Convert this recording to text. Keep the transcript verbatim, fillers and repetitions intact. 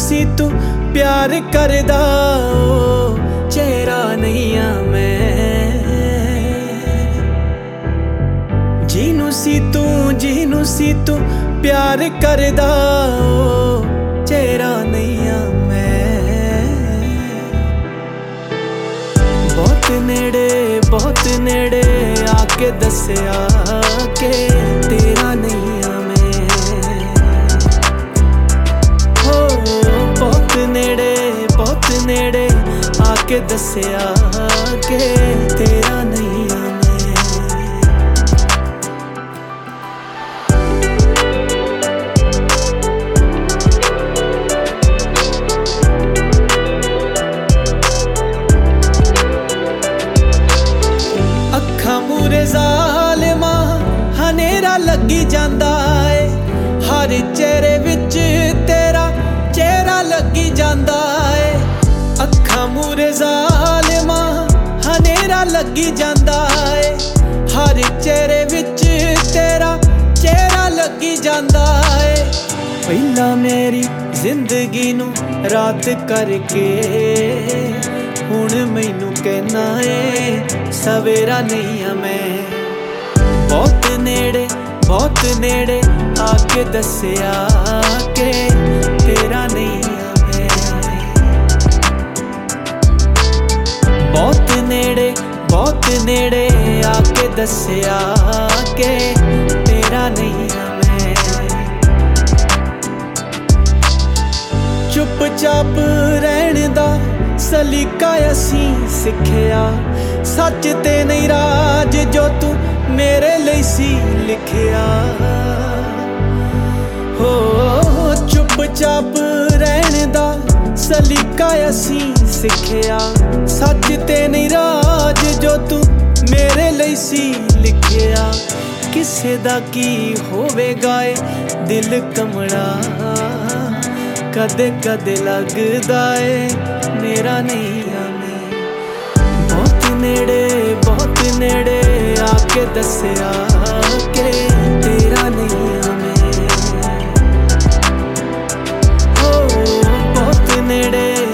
सी तू प्यार करदा ओ चेहरा नहीं आ मैं। जिनू सी तू जिनू सी तू प्यार करदा ओ चेहरा नहीं आ मैं। बहुत नेड़े बहुत नेड़े आके दस्या के तेरा नहीं आ मैं। हो बहुत नेड़े बहुत नेड़े आके दस्या के तेरा नहीं आ मैं। अखां मूरे ज़ालिमा हनेरा लगी जांदा है, हर चेहरे विच तेरा चेहरा लगी जांदा है। अखां मूरे ज़ालिमा हनेरा लगी जांदा है, हर चेहरे विच तेरा चेहरा लगी जांदा है। पहला मेरी जिंदगी नू रात करके हुण मैनू कहना है सवेरा नहीं आ मैं। बहुत नेड़े बहुत नेड़े आके दस्या के तेरा नहीं आ मैं। बहुत नेड़े बहुत नेड़े आके दस्या के तेरा नहीं आ मैं। चुपचाप रहने दा सलीका असीं सिखिया, सच ते नहीं राज जो तू मेरे लिए सी लिखिया। हो चुपचाप रहने दा सलीका असीं सिखिया, सच ते नहीं राज जो तू मेरे लिए सी लिखिया। किसे दा की होवेगा ए दिल कमड़ा, कदे कदे लगदा है मेरा नहीं आ मैं। बहुत नेड़े बहुत नेड़े आके दस्या के तेरा नहीं आ मैं। हो बहुत नेड़े